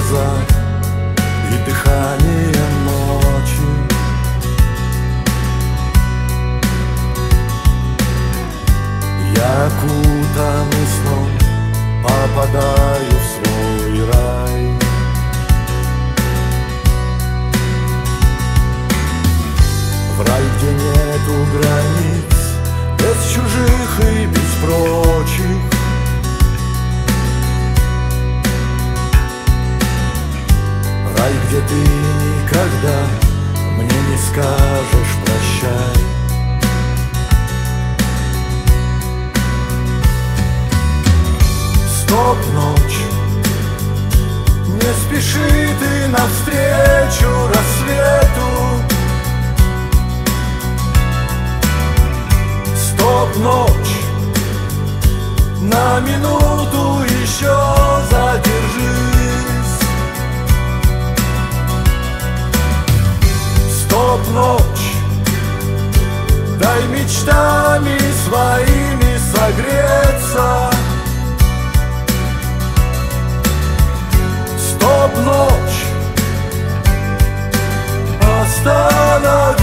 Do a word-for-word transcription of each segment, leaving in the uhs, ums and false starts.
глаза и дыхание ночи. Я окутанный сном попадаю в свой рай. В рай, где нету границ, без чужих и без прочих. Рай, где ты никогда мне не скажешь прощай. Стоп, ночь, не спеши ты навстречу рассвету. Стоп, ночь, на минуту еще задержись. Стоп, ночь, дай мечтами своими согреться. Стоп, ночь, остановись.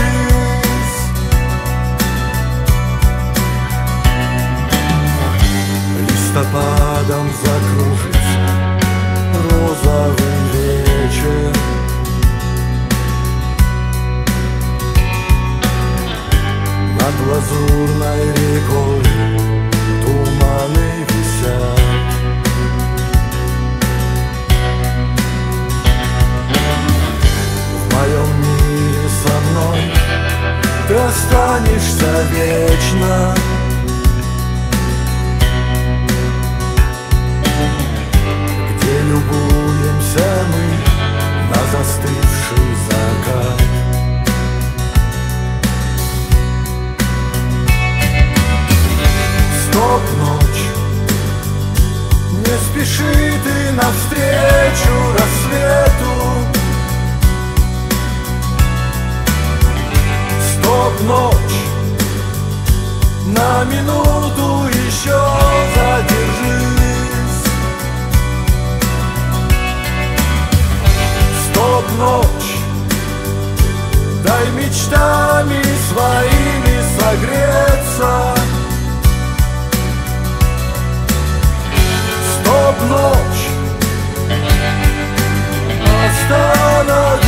Листопадом закружится розовый вечер. Над лазурной рекой туманы висят. В моем мире со мной ты останешься вечно. Где любуемся мы на застывший закат. Стоп, ночь, не спеши ты навстречу рассвету. Стоп, ночь, на минуту еще задержись. Стоп, ночь, дай мечтами своими согреться. Стоп, ночь, остановись.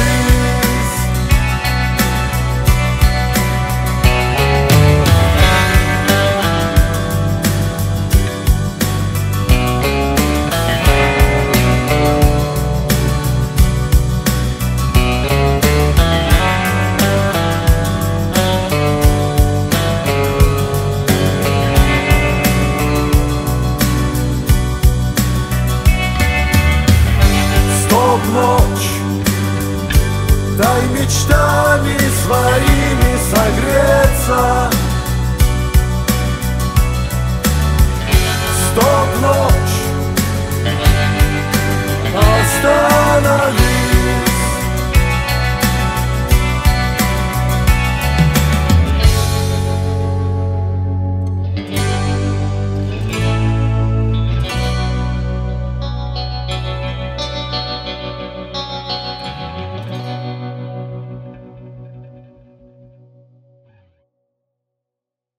Ночь, дай мечтами своими согреться.